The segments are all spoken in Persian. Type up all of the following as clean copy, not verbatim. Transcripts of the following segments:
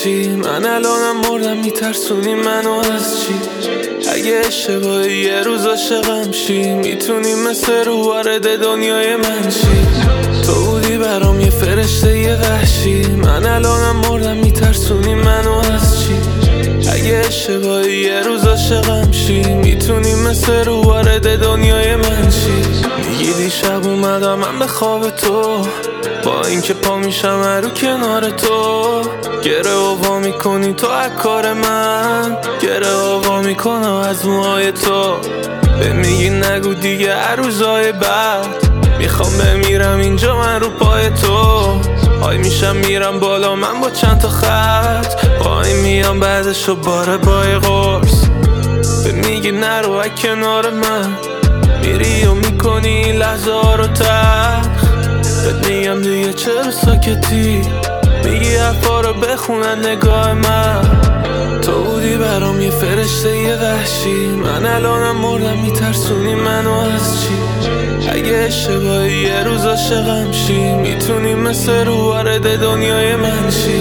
چی؟ من الانم مردم میترسونی منو از چی؟ اگه اشتباهی یه روز عاشقم شی، میتونی مثل رو وارد دنیای من شی. تو بودی برام یه فرشته یه وحشی، من الانم مردم میترسونی منو از چی؟ اگه اشتباهی یه روز عاشقم شی، میتونی مثل رو وارد دنیای من شی. میگی دیشب اومدم من به خواب تو، با اینکه پا میشم رو کنار تو. گره آوا میکنی تو از کار من، گره آوا میکنم از موهای تو. به میگی نگو دیگه هر روزای بعد، میخوام بمیرم اینجا من رو پای تو. های میشم میرم بالا من با چند تا خط، پای میام بعدشو باره بای قرص. به میگی نرو از کنار من، میری و میکنی لحظه ها رو تلخ. بهت میگم دیگه چرا ساکتی، میگی حرفا رو بخونن نگاه من. تو بودی برام یه فرشته یه وحشی، من الانم مردم میترسونی منو از چی؟ اگه اشتباهی یه روز عاشقم شی، میتونی مثل رو وارد دنیای من شی.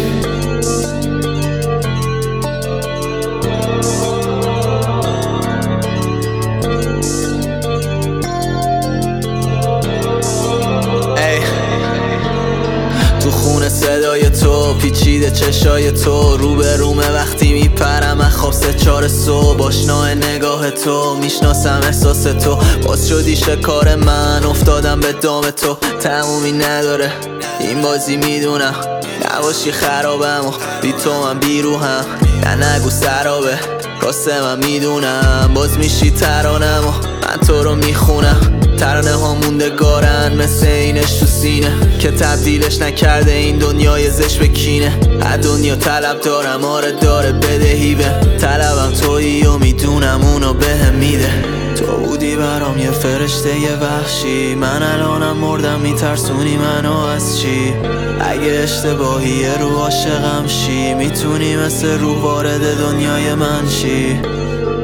تو خونه صدای تو پیچیده چشای تو، رو به رومه وقتی میپرم از خواب 3-4 صبح. آشناه نگاه تو میشناسم احساس تو، باز شدی شکار من افتادم به دام تو. تمومی نداره این بازی میدونم، نباشی خرابم و بی تو من بیروهم. نه نگو سرابه راسته من میدونم، باز میشی ترانم و من تو رو میخونم. ترانه ها موندگارن مثل اینش تو سینه، که تبدیلش نکرده این دنیای زش به کینه. از دنیا طلب دارم آره داره بدهی به طلبم، تویی و میدونم اونو بهم میده. تو بودی برام یه فرشته یه وحشی، من الانم مردم میترسونی منو از چی؟ اگه اشتباهی یه رو عاشقم شی، میتونی مثل رو وارد دنیای من شی.